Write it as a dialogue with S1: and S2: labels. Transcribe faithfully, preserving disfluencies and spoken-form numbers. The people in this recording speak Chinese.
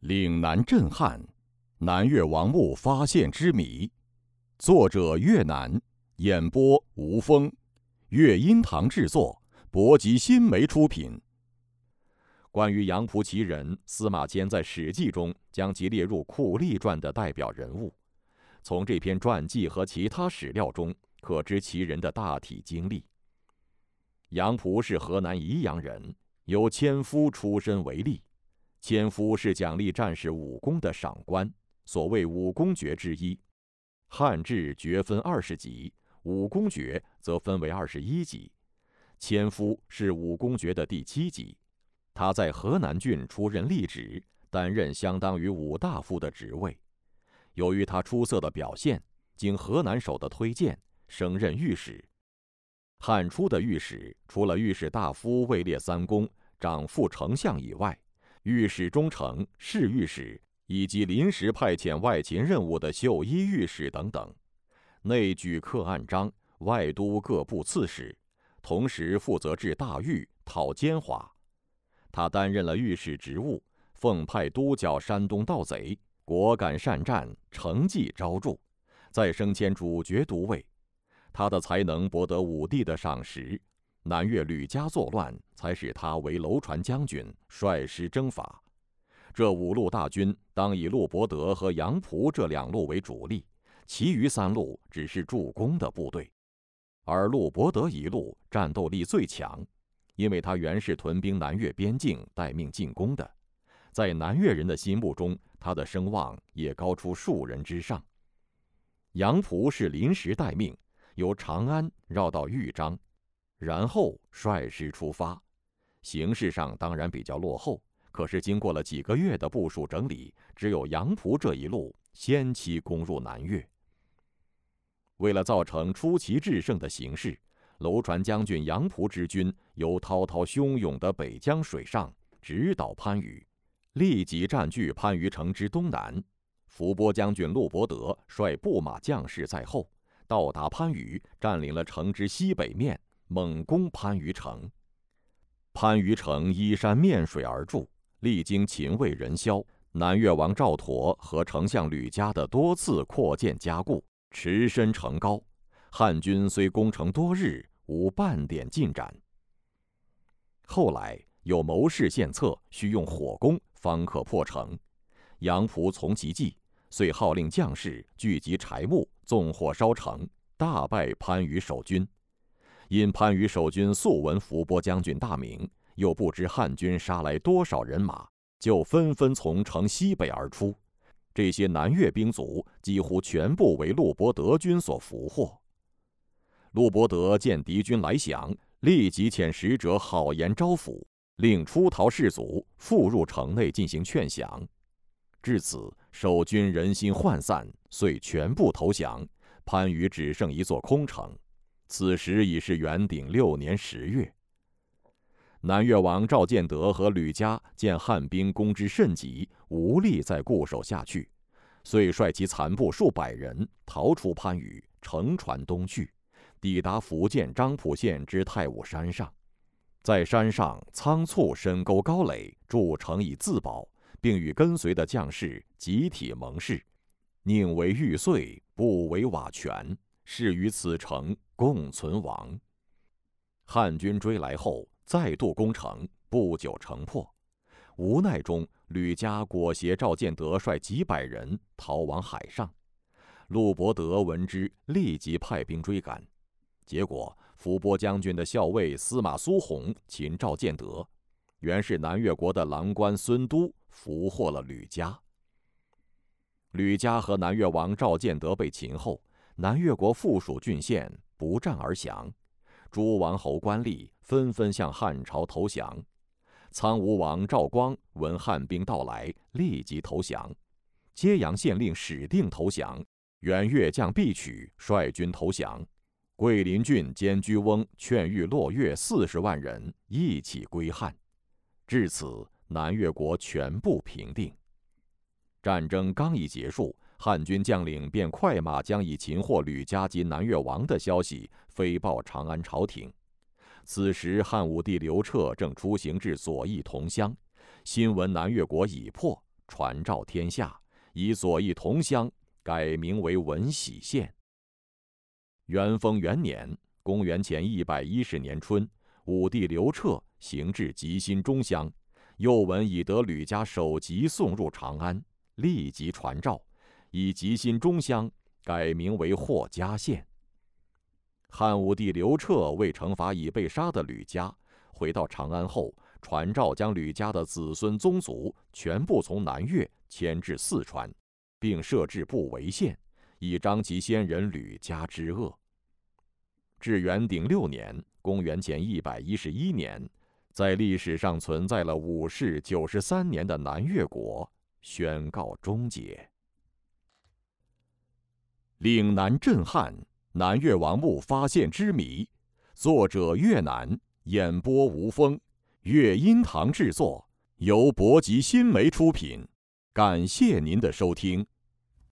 S1: 岭南震撼，南越王墓发现之谜。作者越南，演播吴峰，乐音堂制作，博吉新媒出品。关于杨仆其人，司马迁在《史记》中将其列入酷吏传的代表人物。从这篇传记和其他史料中，可知其人的大体经历。杨仆是河南宜阳人，由千夫出身为吏。千夫是奖励战士武功的赏官，所谓武功爵之一。汉制爵分二十级，武功爵则分为二十一级。千夫是武功爵的第七级。他在河南郡出任吏职，担任相当于武大夫的职位。由于他出色的表现，经河南守的推荐，升任御史。汉初的御史，除了御史大夫位列三公、长副丞相以外，御史中丞、侍御史以及临时派遣外勤任务的绣衣御史等等，内举刻按章，外督各部刺史，同时负责治大狱、讨奸猾。他担任了御史职务，奉派督剿山东盗贼，果敢善战，成绩昭著，再升迁主角都尉。他的才能博得武帝的赏识，南越吕家作乱，才使他为楼船将军，率师征伐。这五路大军当以陆伯德和杨仆这两路为主力，其余三路只是助攻的部队。而陆伯德一路战斗力最强，因为他原是屯兵南越边境待命进攻的，在南越人的心目中，他的声望也高出数人之上。杨仆是临时待命，由长安绕到豫章，然后率师出发。形势上当然比较落后，可是经过了几个月的部署整理，只有杨仆这一路先期攻入南越。为了造成出奇制胜的形势，楼船将军杨仆之军由滔滔汹涌的北江水上直捣番禺，立即占据番禺城之东南。伏波将军陆伯德率步马将士在后，到达番禺，占领了城之西北面，猛攻番禺城。番禺城依山面水而筑，历经秦魏人萧、南越王赵佗和丞相吕嘉的多次扩建加固，持深城高。汉军虽攻城多日，无半点进展。后来有谋士献策，需用火攻方可破城。杨仆从其计，遂号令将士聚集柴木，纵火烧城，大败番禺守军。因番禺守军素闻伏波将军大名，又不知汉军杀来多少人马，就纷纷从城西北而出。这些南越兵卒几乎全部为陆伯德军所俘获。陆伯德见敌军来降，立即遣使者好言招抚，令出逃士卒复入城内进行劝降。至此，守军人心涣散，遂全部投降，番禺只剩一座空城。此时已是元鼎六年十月。南越王赵建德和吕嘉见汉兵攻之甚急，无力再固守下去，遂率其残部数百人逃出番禺，乘船东去，抵达福建漳浦县之太武山上。在山上仓促深沟高垒，筑城以自保，并与跟随的将士集体盟誓，宁为玉碎，不为瓦全，誓与此城共存亡。汉军追来后，再度攻城，不久城破。无奈中，吕嘉裹挟赵建德率几百人逃往海上。陆伯德闻之，立即派兵追赶。结果，伏波将军的校尉司马苏弘擒赵建德，原是南越国的郎官孙都俘获了吕嘉。吕嘉和南越王赵建德被擒后，南越国附属郡县不战而降，诸王侯官吏纷纷向汉朝投降。苍梧王赵光闻汉兵到来，立即投降。揭阳县令史定投降，原越将毕曲率军投降。桂林郡监居翁劝谕落越四十万人一起归汉。至此，南越国全部平定。战争刚一结束，汉军将领便快马将以擒获吕嘉及南越王的消息飞报长安朝廷。此时汉武帝刘彻正出行至左翼同乡，新闻南越国已破， 传召天下，以左翼同乡，改名为文喜县。元丰元年，公元前一百一十年春，武帝刘彻行至吉新中乡，又闻已得吕家首级送入长安，立即传召，以吉新中乡改名为霍家县。汉武帝刘彻为惩罚已被杀的吕家，回到长安后，传诏将吕家的子孙宗族全部从南越迁至四川，并设置不为县，以彰其先人吕家之恶。至元鼎六年，公元前一百一十一年，在历史上存在了五世九十三年的南越国宣告终结。岭南震撼，南越王墓发现之谜，作者越南，演播吴峰，乐音堂制作，由博吉新媒出品。感谢您的收听。